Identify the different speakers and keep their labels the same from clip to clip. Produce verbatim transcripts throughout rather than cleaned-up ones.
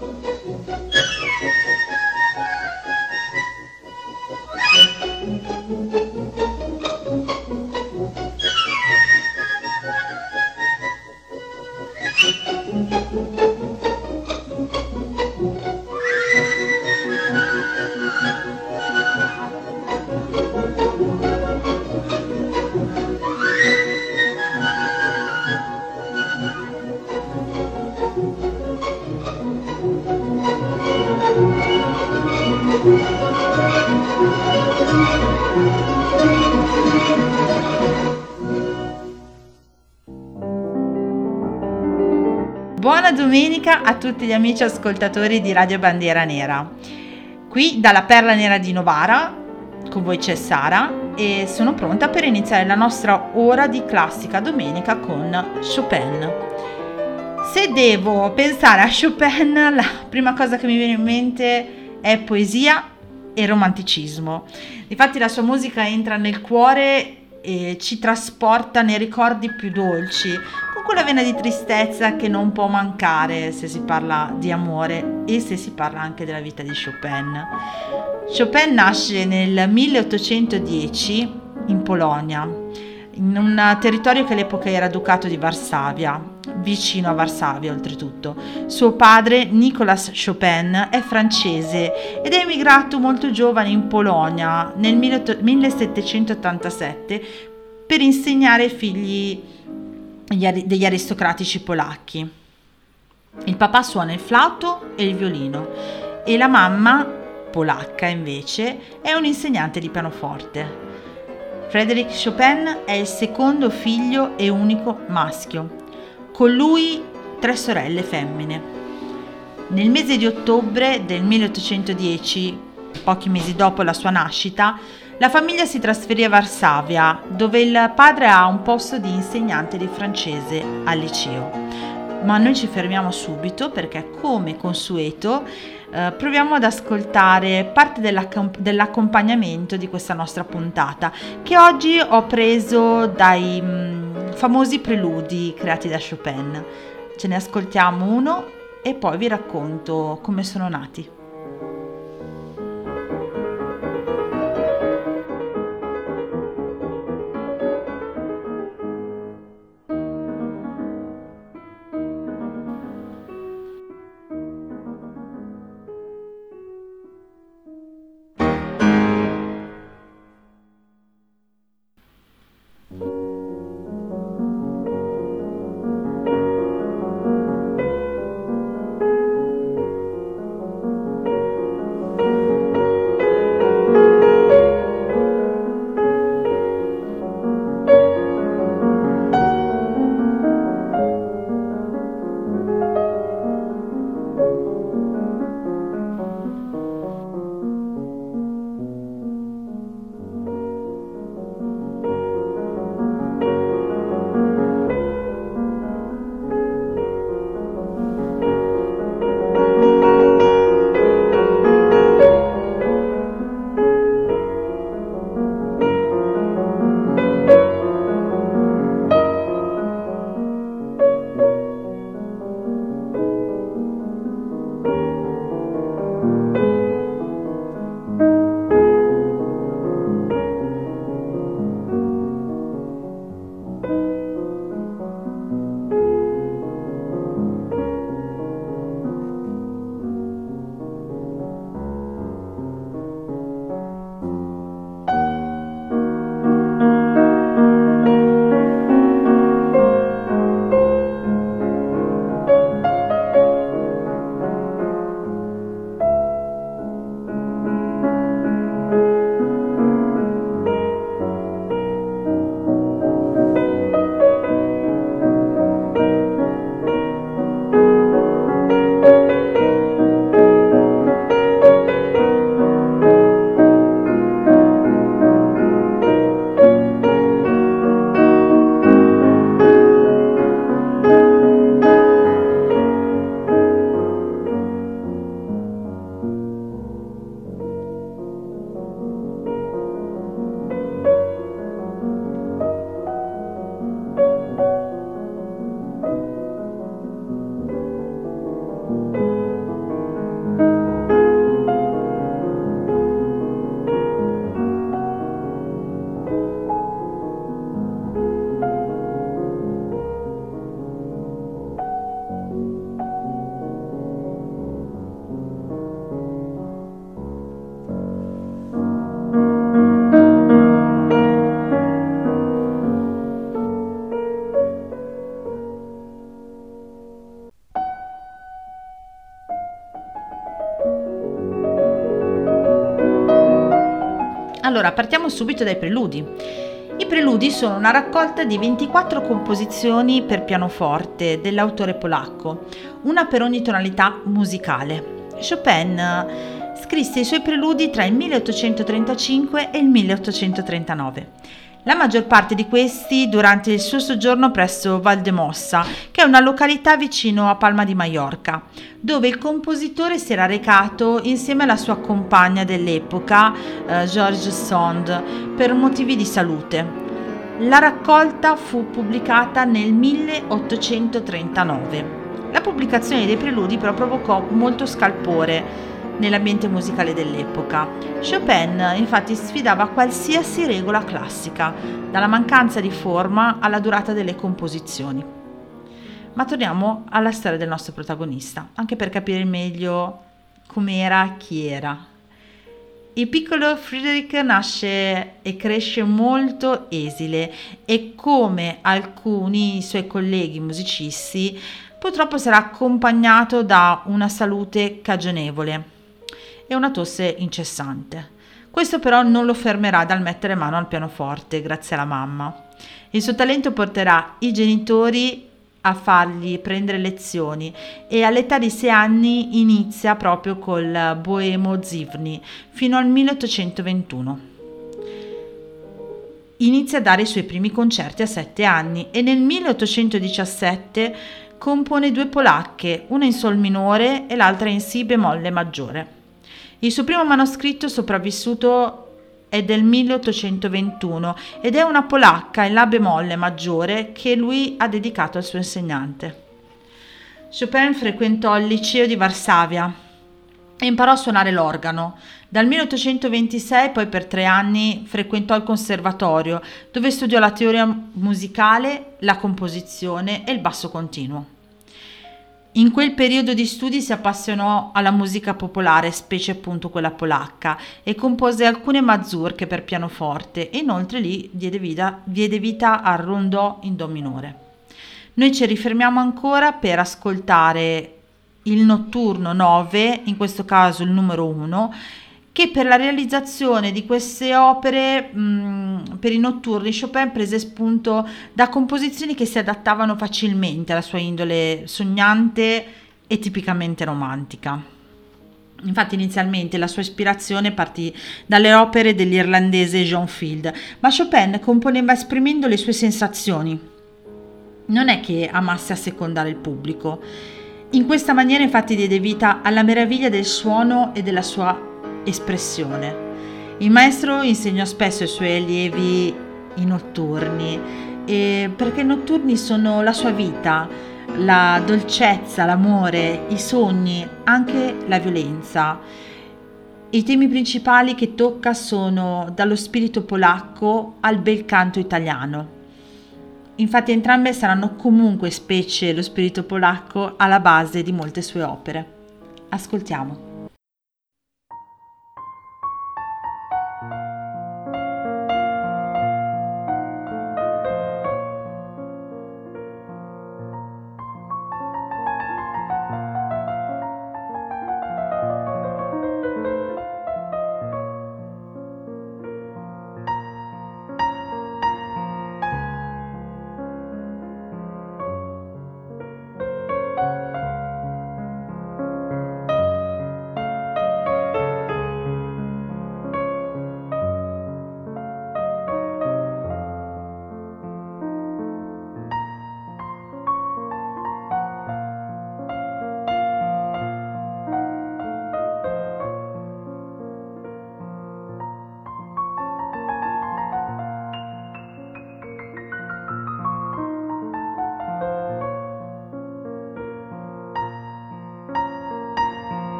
Speaker 1: Buona domenica a tutti gli amici ascoltatori di Radio Bandiera Nera. Qui dalla Perla Nera di Novara, con voi c'è Sara e sono pronta per iniziare la nostra ora di classica domenica con Chopin. Se devo pensare a Chopin, la prima cosa che mi viene in mente è poesia e romanticismo. Infatti la sua musica entra nel cuore e ci trasporta nei ricordi più dolci, con quella vena di tristezza che non può mancare se si parla di amore e se si parla anche della vita di Chopin. Chopin nasce nel milleottocentodieci in Polonia, in un territorio che all'epoca era Ducato di Varsavia, vicino a Varsavia oltretutto. Suo padre, Nicolas Chopin, è francese ed è emigrato molto giovane in Polonia nel millesettecentottantasette per insegnare ai figli degli aristocratici polacchi. Il papà suona il flauto e il violino e la mamma, polacca invece, è un insegnante di pianoforte. Frédéric Chopin è il secondo figlio e unico maschio. Con lui tre sorelle femmine. Nel mese di ottobre del milleottocentodieci, pochi mesi dopo la sua nascita, la famiglia si trasferì a Varsavia, dove il padre ha un posto di insegnante di francese al liceo. Ma noi ci fermiamo subito perché, come consueto, eh, proviamo ad ascoltare parte dell'accom- dell'accompagnamento di questa nostra puntata, che oggi ho preso dai mh, famosi preludi creati da Chopin. Ce ne ascoltiamo uno e poi vi racconto come sono nati. Allora, partiamo subito dai preludi. I preludi sono una raccolta di ventiquattro composizioni per pianoforte dell'autore polacco, una per ogni tonalità musicale. Chopin scrisse i suoi preludi tra il milleottocentotrentacinque e il milleottocentotrentanove. La maggior parte di questi durante il suo soggiorno presso Valdemossa, che è una località vicino a Palma di Maiorca, dove il compositore si era recato insieme alla sua compagna dell'epoca, eh, George Sand, per motivi di salute. La raccolta fu pubblicata nel milleottocentotrentanove. La pubblicazione dei preludi però provocò molto scalpore nell'ambiente musicale dell'epoca. Chopin infatti sfidava qualsiasi regola classica, dalla mancanza di forma alla durata delle composizioni. Ma torniamo alla storia del nostro protagonista, anche per capire meglio com'era, chi era. Il piccolo Friedrich nasce e cresce molto esile e, come alcuni suoi colleghi musicisti, purtroppo sarà accompagnato da una salute cagionevole e una tosse incessante. Questo però non lo fermerà dal mettere mano al pianoforte, grazie alla mamma. Il suo talento porterà i genitori a fargli prendere lezioni e all'età di sei anni inizia proprio col Boemo Zivny fino al milleottocentoventuno. Inizia a dare i suoi primi concerti a sette anni e nel milleottocentodiciassette compone due polacche, una in sol minore e l'altra in si bemolle maggiore. Il suo primo manoscritto sopravvissuto è del milleottocentoventuno ed è una polacca in la bemolle maggiore che lui ha dedicato al suo insegnante. Chopin frequentò il liceo di Varsavia e imparò a suonare l'organo. Dal milleottocentoventisei poi per tre anni frequentò il conservatorio, dove studiò la teoria musicale, la composizione e il basso continuo. In quel periodo di studi si appassionò alla musica popolare, specie appunto quella polacca, e compose alcune mazurche per pianoforte e inoltre lì diede vita, diede vita al rondò in do minore. Noi ci rifermiamo ancora per ascoltare il notturno nove, in questo caso il numero uno, che per la realizzazione di queste opere mh, per i notturni Chopin prese spunto da composizioni che si adattavano facilmente alla sua indole sognante e tipicamente romantica. Infatti inizialmente la sua ispirazione partì dalle opere dell'irlandese John Field, ma Chopin componeva esprimendo le sue sensazioni. Non è che amasse assecondare il pubblico. In questa maniera infatti diede vita alla meraviglia del suono e della sua espressione. Il maestro insegnò spesso ai suoi allievi i notturni, e perché i notturni sono la sua vita, la dolcezza, l'amore, i sogni, anche la violenza. I temi principali che tocca sono dallo spirito polacco al bel canto italiano. Infatti entrambe saranno comunque, specie lo spirito polacco, alla base di molte sue opere. Ascoltiamo.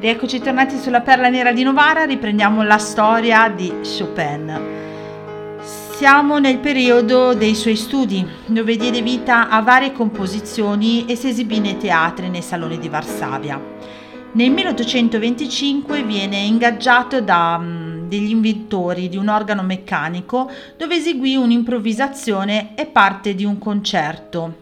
Speaker 1: Rieccoci tornati sulla Perla Nera di Novara, riprendiamo la storia di Chopin. Siamo nel periodo dei suoi studi, dove diede vita a varie composizioni e si esibì nei teatri e nei saloni di Varsavia. Nel milleottocentoventicinque viene ingaggiato da um, degli inventori di un organo meccanico, dove eseguì un'improvvisazione e parte di un concerto.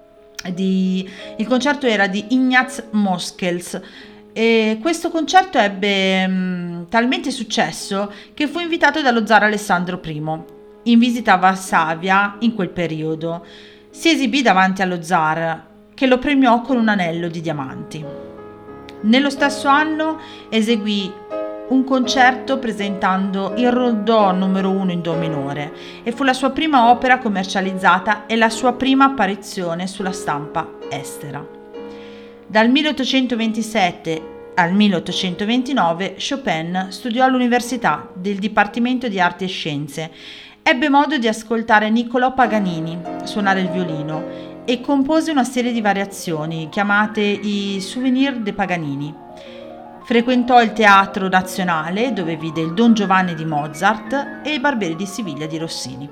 Speaker 1: Di, il concerto era di Ignaz Moschels. E questo concerto ebbe mh, talmente successo che fu invitato dallo zar Alessandro primo in visita a Varsavia in quel periodo. Si esibì davanti allo zar, che lo premiò con un anello di diamanti. Nello stesso anno eseguì un concerto presentando il Rondò numero uno in do minore e fu la sua prima opera commercializzata e la sua prima apparizione sulla stampa estera. Dal milleottocentoventisette al milleottocentoventinove Chopin studiò all'Università del Dipartimento di Arti e Scienze. Ebbe modo di ascoltare Niccolò Paganini suonare il violino e compose una serie di variazioni chiamate i Souvenir de Paganini. Frequentò il Teatro Nazionale, dove vide il Don Giovanni di Mozart e i Barbieri di Siviglia di Rossini.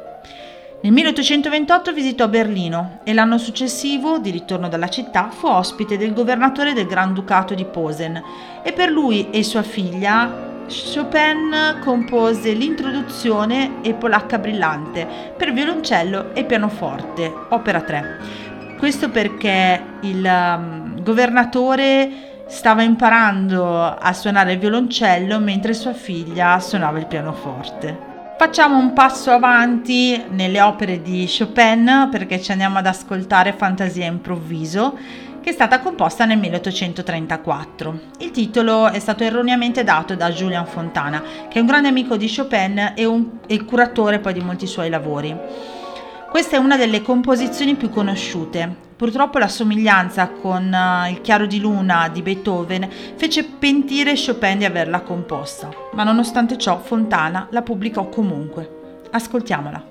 Speaker 1: Nel milleottocentoventotto visitò Berlino e l'anno successivo, di ritorno dalla città, fu ospite del governatore del Granducato di Posen e per lui e sua figlia Chopin compose l'introduzione e Polacca brillante per violoncello e pianoforte, opera tre. Questo perché il um, governatore stava imparando a suonare il violoncello mentre sua figlia suonava il pianoforte. Facciamo un passo avanti nelle opere di Chopin perché ci andiamo ad ascoltare Fantasia improvviso, che è stata composta nel milleottocentotrentaquattro. Il titolo è stato erroneamente dato da Julian Fontana, che è un grande amico di Chopin e, un, e il curatore poi di molti suoi lavori. Questa è una delle composizioni più conosciute. Purtroppo la somiglianza con uh, il Chiaro di Luna di Beethoven fece pentire Chopin di averla composta, ma nonostante ciò Fontana la pubblicò comunque. Ascoltiamola.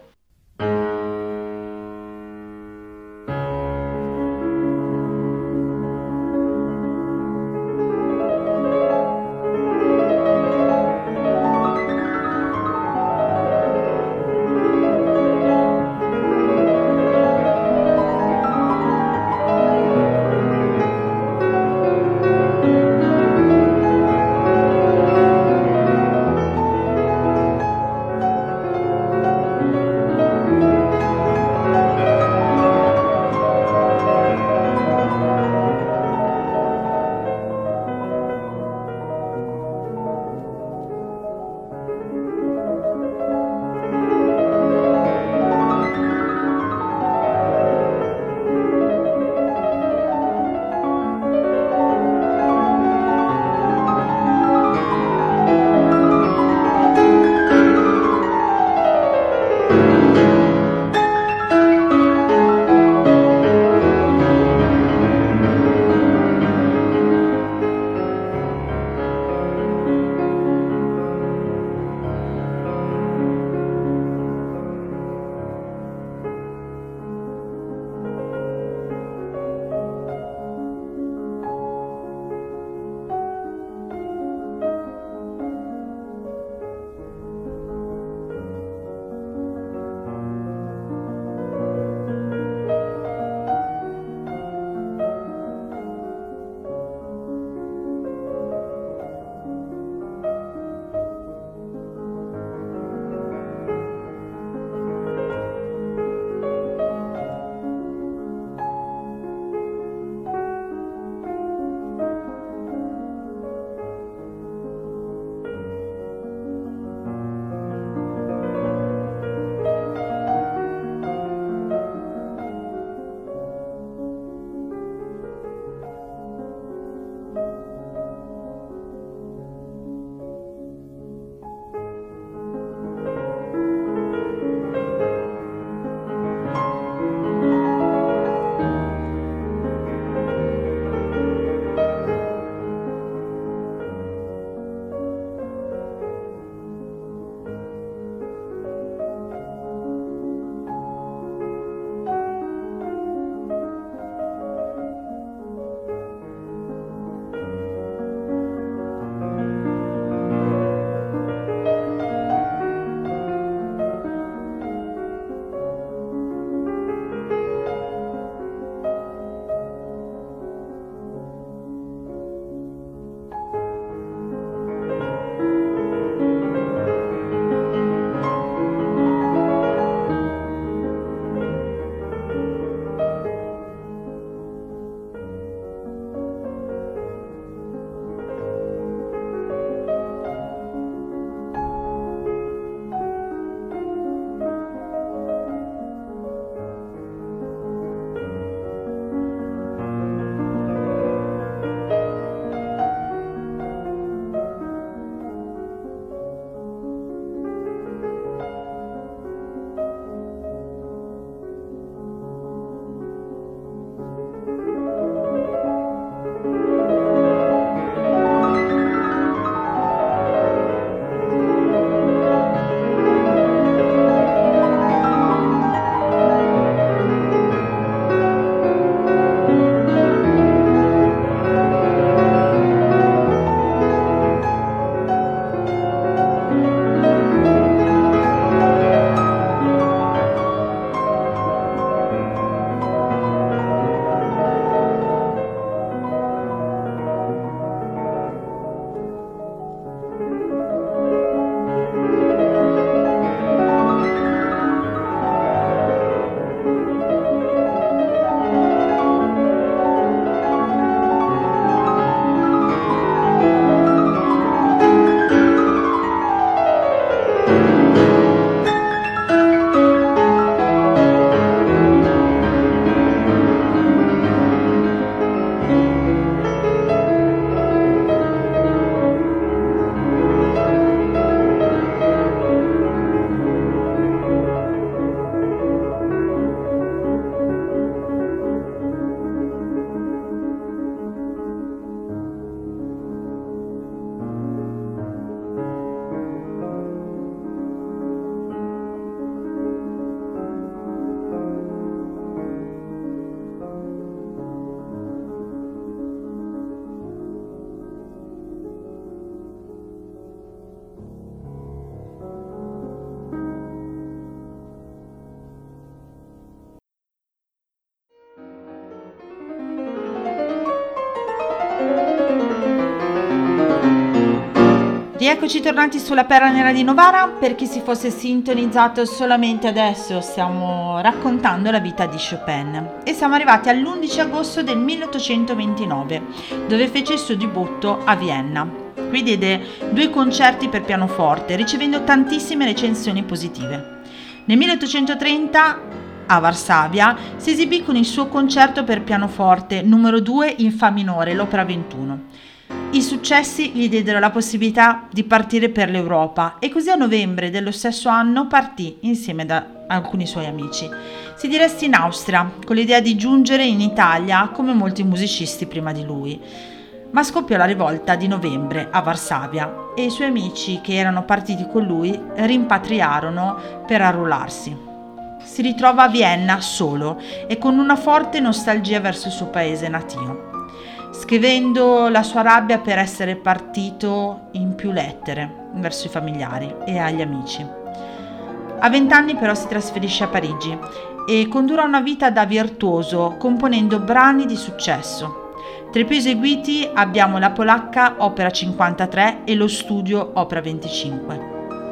Speaker 1: Rieccoci tornati sulla Perla Nera di Novara. Per chi si fosse sintonizzato solamente adesso, stiamo raccontando la vita di Chopin e siamo arrivati all'undici agosto del milleottocentoventinove, dove fece il suo debutto a Vienna. Qui diede due concerti per pianoforte, ricevendo tantissime recensioni positive. Nel milleottocentotrenta a Varsavia si esibì con il suo concerto per pianoforte numero due in Fa minore, l'opera ventuno. I successi gli diedero la possibilità di partire per l'Europa e così a novembre dello stesso anno partì insieme da alcuni suoi amici. Si diresse in Austria con l'idea di giungere in Italia come molti musicisti prima di lui. Ma scoppiò la rivolta di novembre a Varsavia e i suoi amici che erano partiti con lui rimpatriarono per arruolarsi. Si ritrova a Vienna solo e con una forte nostalgia verso il suo paese natio, scrivendo la sua rabbia per essere partito in più lettere verso i familiari e agli amici. A vent'anni però si trasferisce a Parigi e condurrà una vita da virtuoso componendo brani di successo. Tra i più eseguiti abbiamo la polacca Opera cinquantatré e lo studio Opera venticinque.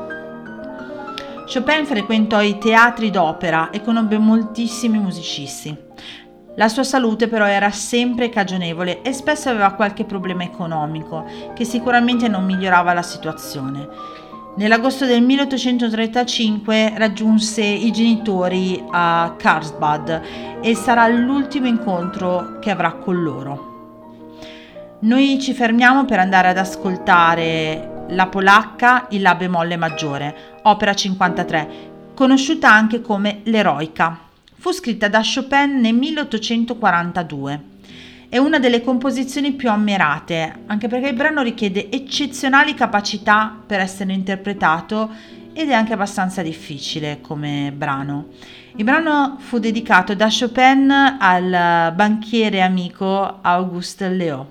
Speaker 1: Chopin frequentò i teatri d'opera e conobbe moltissimi musicisti. La sua salute però era sempre cagionevole e spesso aveva qualche problema economico che sicuramente non migliorava la situazione. Nell'agosto del milleottocentotrentacinque raggiunse i genitori a Carlsbad e sarà l'ultimo incontro che avrà con loro. Noi ci fermiamo per andare ad ascoltare la polacca in La bemolle maggiore, opera cinquantatré, conosciuta anche come l'Eroica. Fu scritta da Chopin nel milleottocentoquarantadue. È una delle composizioni più ammirate, anche perché il brano richiede eccezionali capacità per essere interpretato ed è anche abbastanza difficile come brano. Il brano fu dedicato da Chopin al banchiere amico Auguste Léaud.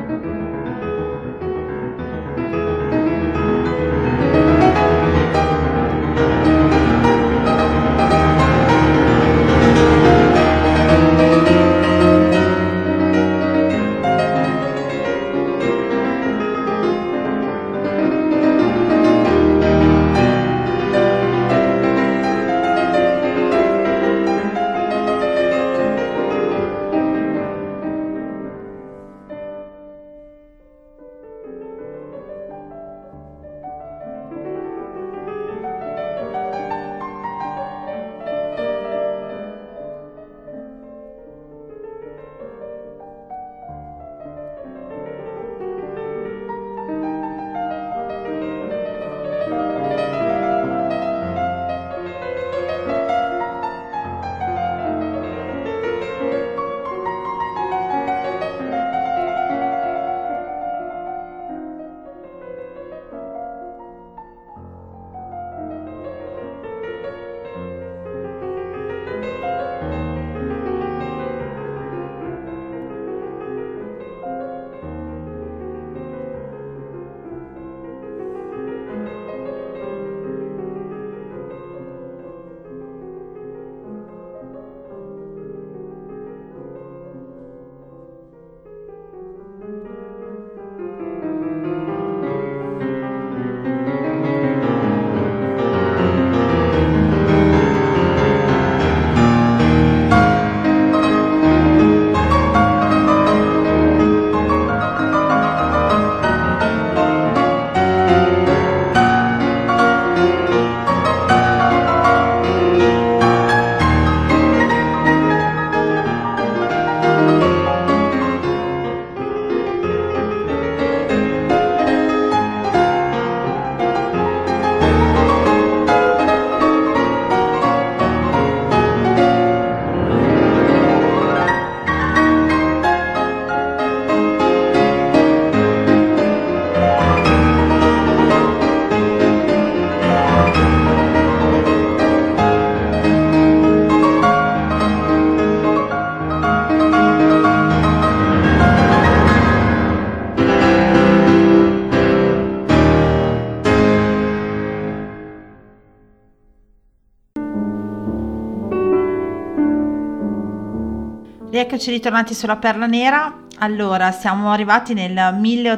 Speaker 1: Rieccoci ritornati sulla Perla Nera. Allora, siamo arrivati nel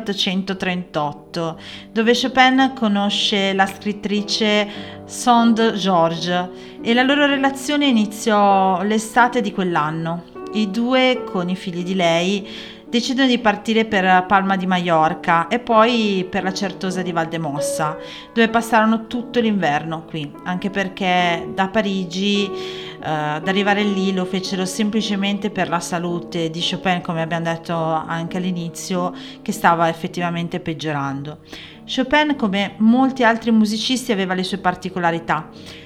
Speaker 1: milleottocentotrentotto, dove Chopin conosce la scrittrice Sonde Georges e la loro relazione iniziò l'estate di quell'anno. I due, con i figli di lei, decidono di partire per Palma di Maiorca e poi per la Certosa di Valdemossa, dove passarono tutto l'inverno qui, anche perché da Parigi, eh, ad arrivare lì, lo fecero semplicemente per la salute di Chopin, come abbiamo detto anche all'inizio, che stava effettivamente peggiorando. Chopin, come molti altri musicisti, aveva le sue particolarità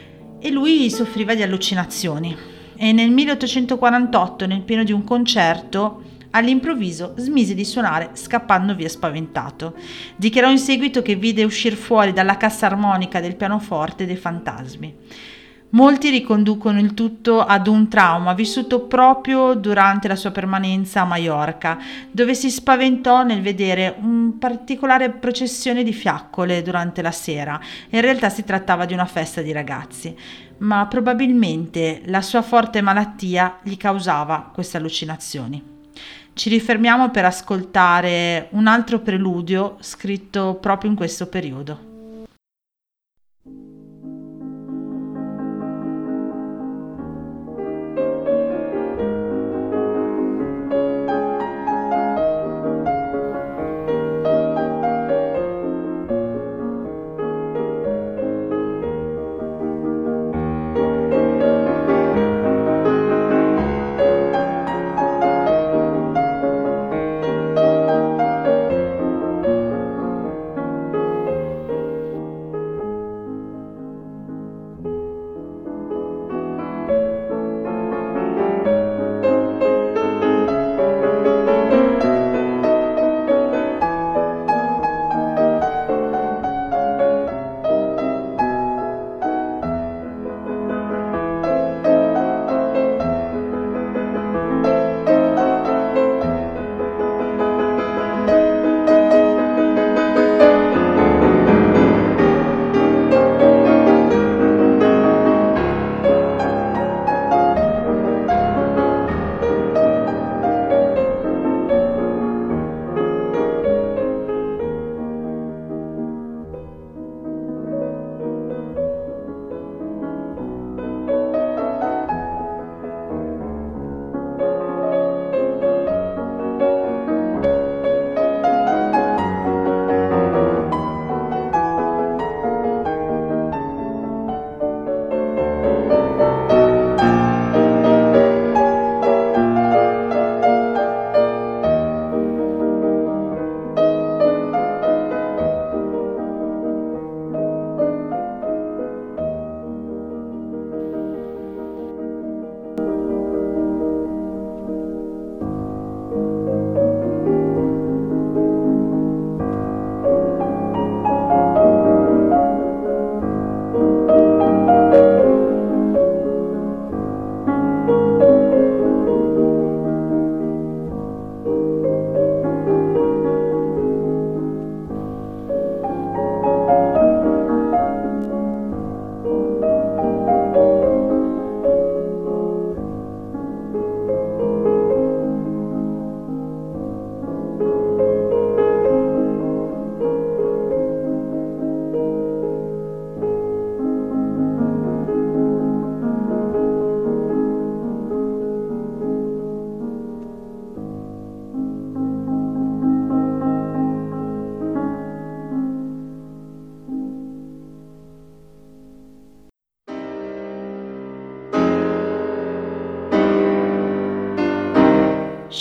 Speaker 1: e lui soffriva di allucinazioni. E nel milleottocentoquarantotto, nel pieno di un concerto, all'improvviso smise di suonare scappando via spaventato. Dichiarò in seguito che vide uscire fuori dalla cassa armonica del pianoforte dei fantasmi. Molti riconducono il tutto ad un trauma vissuto proprio durante la sua permanenza a Maiorca, dove si spaventò nel vedere un particolare processione di fiaccole durante la sera. In realtà si trattava di una festa di ragazzi, ma probabilmente la sua forte malattia gli causava queste allucinazioni. Ci rifermiamo per ascoltare un altro preludio scritto proprio in questo periodo.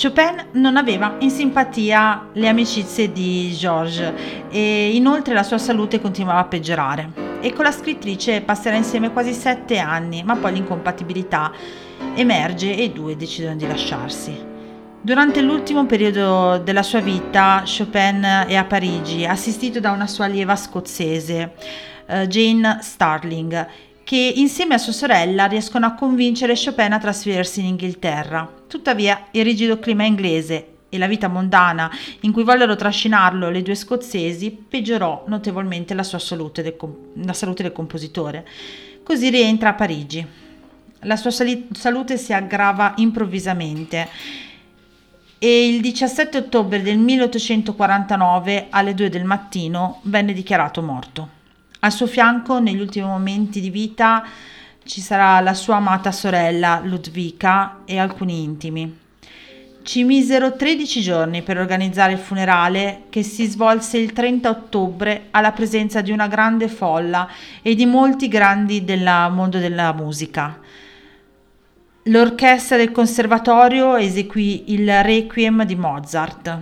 Speaker 1: Chopin non aveva in simpatia le amicizie di Georges e inoltre la sua salute continuava a peggiorare e con la scrittrice passerà insieme quasi sette anni, ma poi l'incompatibilità emerge e i due decidono di lasciarsi. Durante l'ultimo periodo della sua vita Chopin è a Parigi, assistito da una sua allieva scozzese, uh, Jane Starling, che insieme a sua sorella riescono a convincere Chopin a trasferirsi in Inghilterra. Tuttavia il rigido clima inglese e la vita mondana in cui vollero trascinarlo le due scozzesi peggiorò notevolmente la sua salute del, la salute del compositore. Così rientra a Parigi. La sua sali- salute si aggrava improvvisamente e il diciassette ottobre del milleottocentoquarantanove alle due del mattino venne dichiarato morto. Al suo fianco, negli ultimi momenti di vita, ci sarà la sua amata sorella Ludwika e alcuni intimi. Ci misero tredici giorni per organizzare il funerale, che si svolse il trenta ottobre alla presenza di una grande folla e di molti grandi del mondo della musica. L'orchestra del conservatorio eseguì il Requiem di Mozart.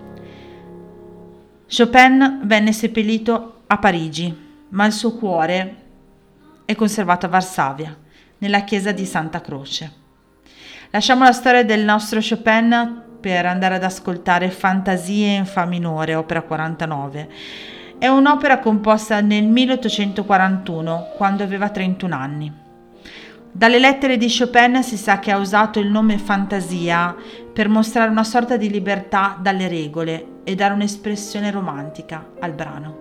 Speaker 1: Chopin venne seppellito a Parigi, ma il suo cuore è conservato a Varsavia, nella chiesa di Santa Croce. Lasciamo la storia del nostro Chopin per andare ad ascoltare Fantasie in Fa minore, opera quarantanove. È un'opera composta nel milleottocentoquarantuno, quando aveva trentuno anni. Dalle lettere di Chopin si sa che ha usato il nome Fantasia per mostrare una sorta di libertà dalle regole e dare un'espressione romantica al brano.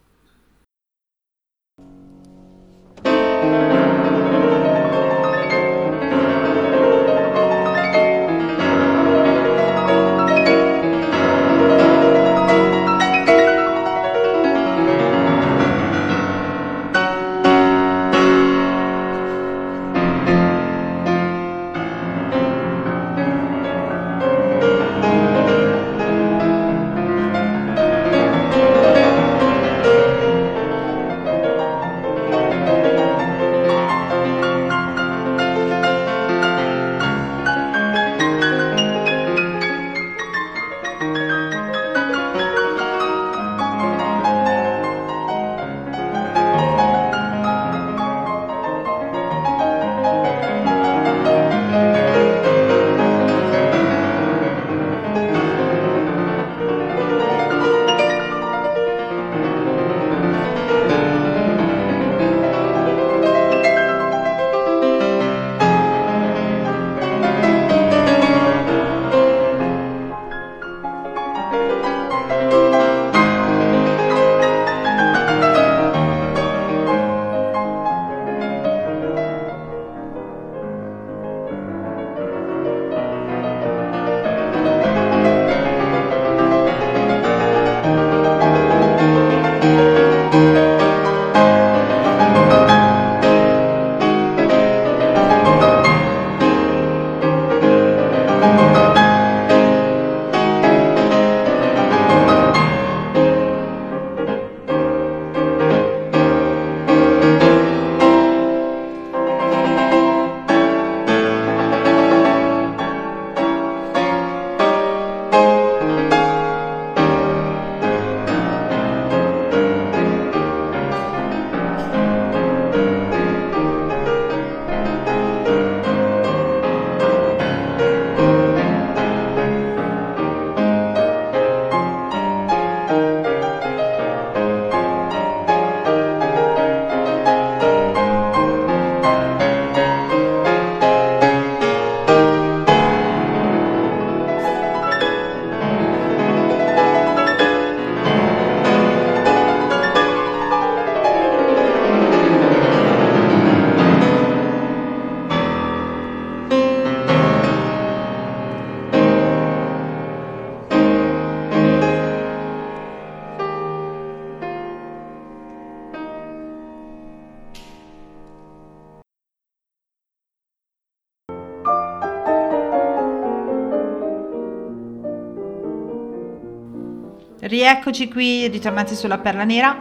Speaker 1: Rieccoci qui, ritornati sulla Perla Nera.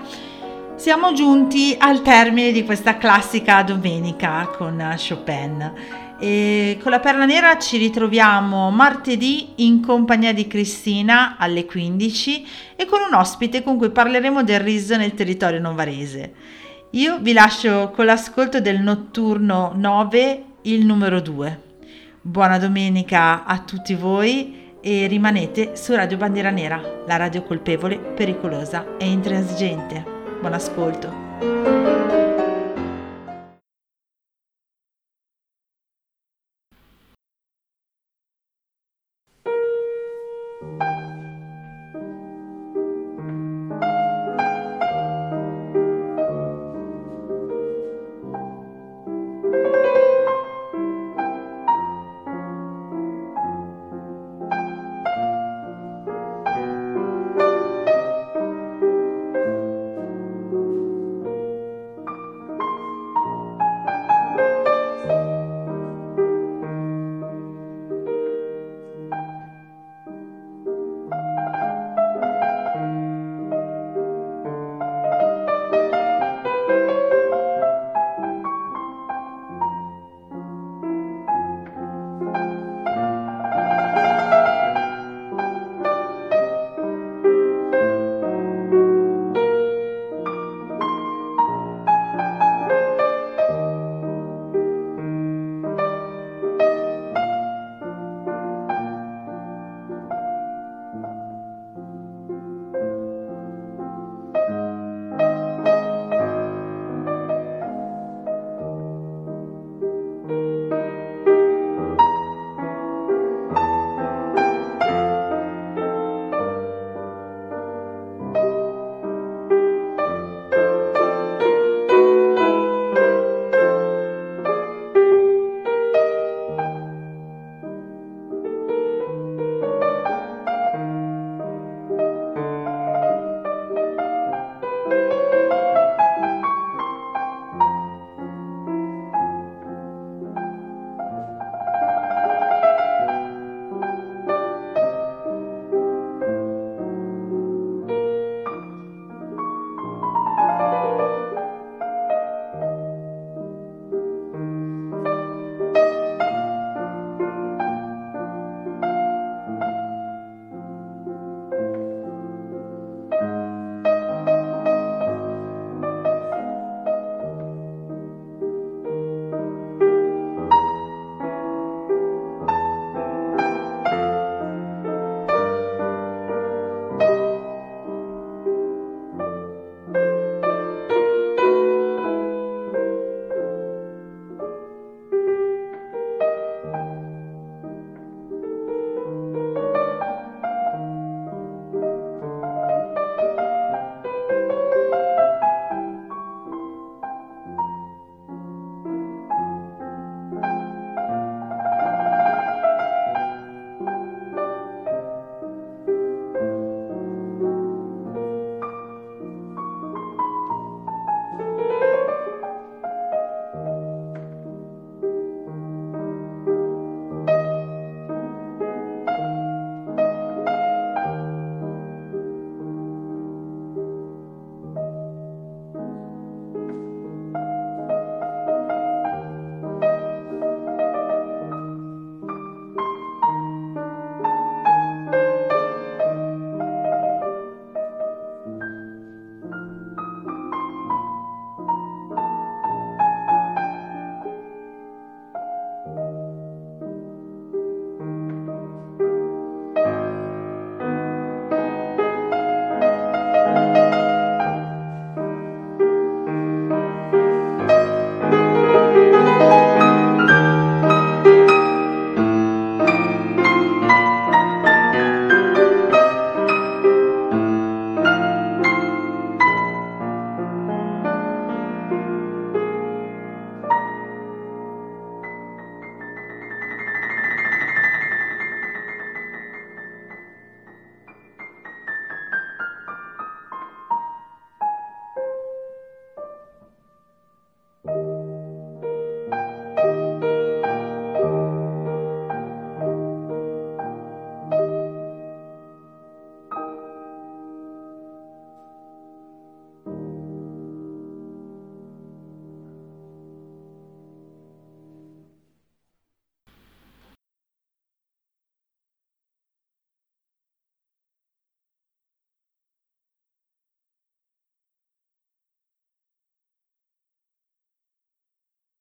Speaker 1: Siamo giunti al termine di questa classica domenica con Chopin E con la Perla Nera ci ritroviamo martedì in compagnia di Cristina alle quindici e con un ospite con cui parleremo del riso nel territorio novarese. Io vi lascio con l'ascolto del notturno nove, il numero due. Buona domenica a tutti voi e rimanete su Radio Bandiera Nera, la radio colpevole, pericolosa e intransigente. Buon ascolto.